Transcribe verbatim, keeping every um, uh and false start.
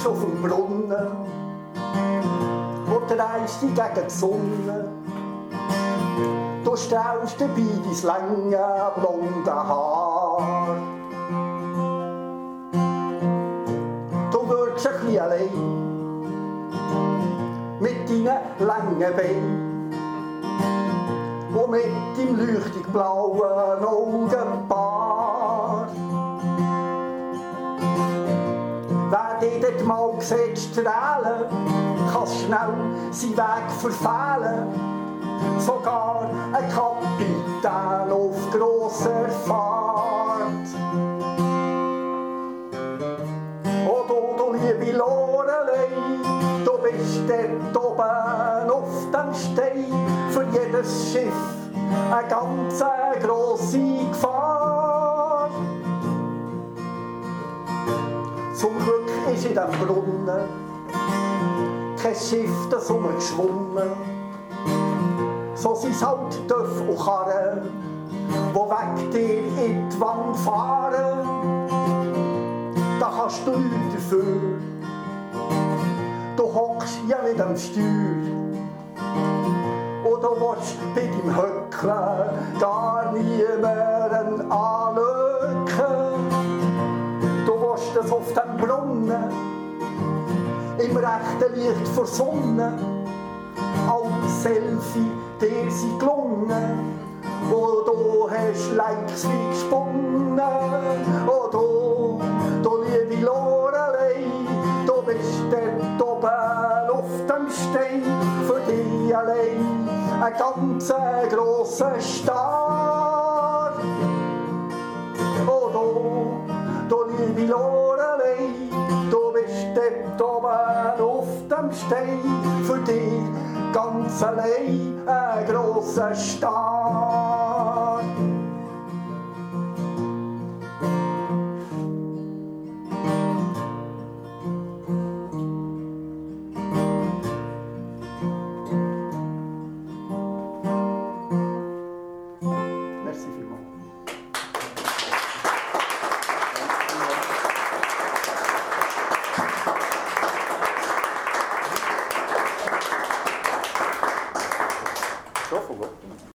bist auf dem Brunnen und drehst dich gegen die Sonne. Du strahlst dabei dein lange blonde Haar. Du wirkst ein bisschen allein mit deinen langen Beinen und mit deinem leuchtig blauen Augenpaar. Wer dich dort mal sieht strahlen, kann's schnell seinen Weg verfehlen. Sogar ein Kapitän auf grosser Fahrt. Oh du, du liebe Lorelei, du bist dort oben auf dem Stein. Für jedes Schiff eine ganz grosse Gefahr. Zum Glück ist in diesem Brunnen kein Schiff das umgeschwommen. So sind's halt Töff und Karren, wo weg dir in die Wand fahren. Da kannst du nichts dafür, du hockst ja nicht am Steuer. Und du willst bei deinem Höckeln gar niemanden anlücken. Du willst es auf dem Brunnen, im rechten Licht vor Sonne, als Selfie dir sind gelungen. Oh, du hast Likes wie gesponnen. Oh, du, du liebe Lorelei, du bist dort oben auf dem Stein. Für dich allein ein ganz grosser Star. Oh, du, du liebe Lorelei, du bist dort oben auf dem Stein. Für dich ganz allein ein grosser Star. Merci vielmals.